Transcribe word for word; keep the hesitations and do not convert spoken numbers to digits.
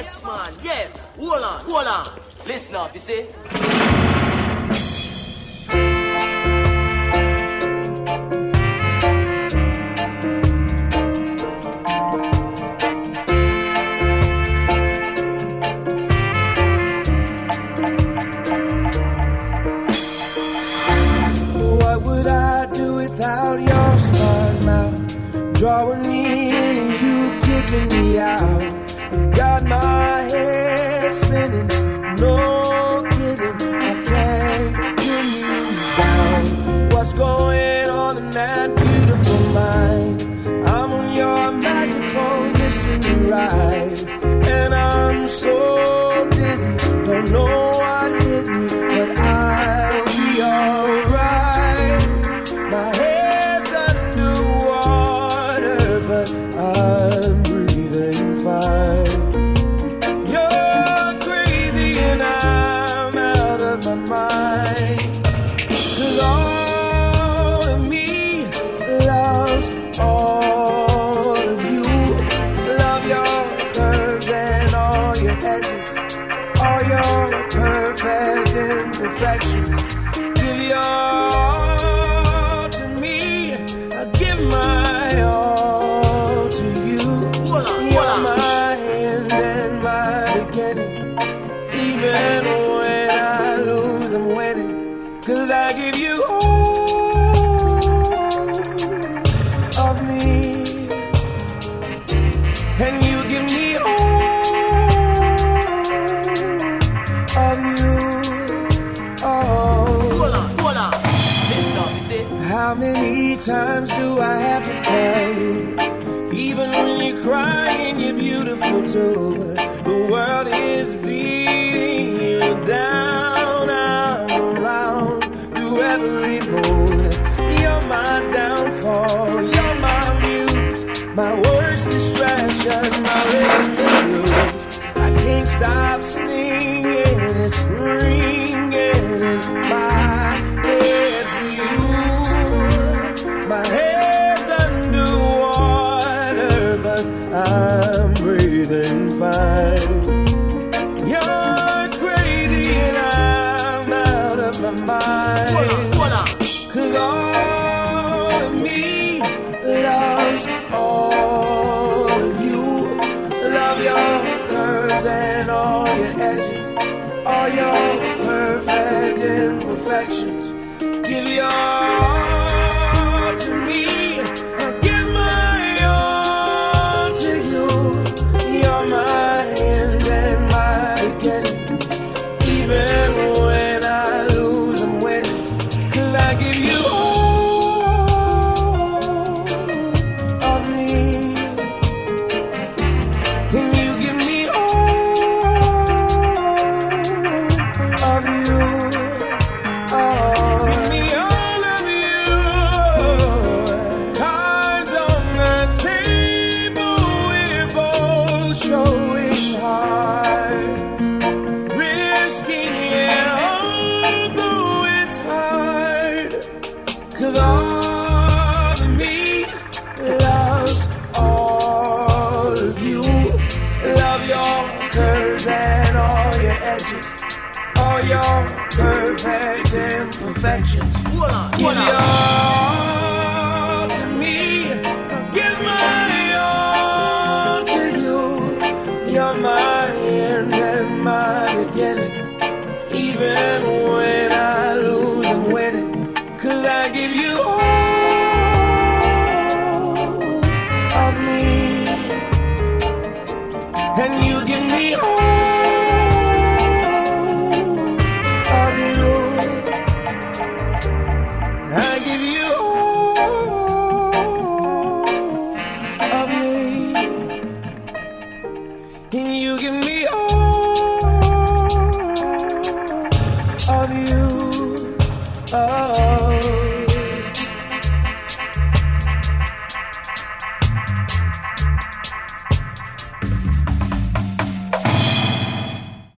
Yes, man, yes. Hold on, hold on. Listen up, you see? What would I do without your smart mouth? Drawing me in and you kicking me out. You got my head spinning, no kidding, I can't pin you down. What's going on in that beautiful mind? I'm on your magical mystery ride, and I'm so dizzy, don't know what hit me, but I'll be alright. My head's underwater, but I'm breathing fine. You're crazy and I'm out of my mind. 'Cause all of me loves all of you. Love your curves and all your edges, all your perfect imperfections. Give your all to me, I give my all to you. Hold on, You're hold on. my end and my beginning. Even when I lose, I'm winning. 'Cause I give you all of me, and you give me all of you. Oh, Hold on, hold on. Listen up, you see? how many times do I have to tell you? Even when you're crying, you're beautiful too. The world is beating you down. I'm around through every mood. You're my downfall, you're my muse, my worst distraction, my rhythm and blues. I can't stop singing, it's ringing in my head for you. My head's underwater, but I'm breathing fine. You're crazy and I'm out of my mind. Hold on, hold on. 'Cause all of me loves all of you. Love your curves and all your edges, all your perfect imperfections. Give your all to me, I give my all to you. You're my end and my beginning. Even when I lose, I'm winning. 'Cause I give you all of me, and you give me all of you. Oh, give me all of you. Cards on the table, we're both showing hearts, risking it, although it's hard. 'Cause all of me loves all of you. Love your curves and all your edges, all your perfect imperfections. Hold on, Give hold your on. all to me, I give my all to you. You're my end and my beginning. Even when I lose, I'm winning. 'Cause I give you all of me, and you give me all of you. I give you all of me, and you give me all of you. Oh.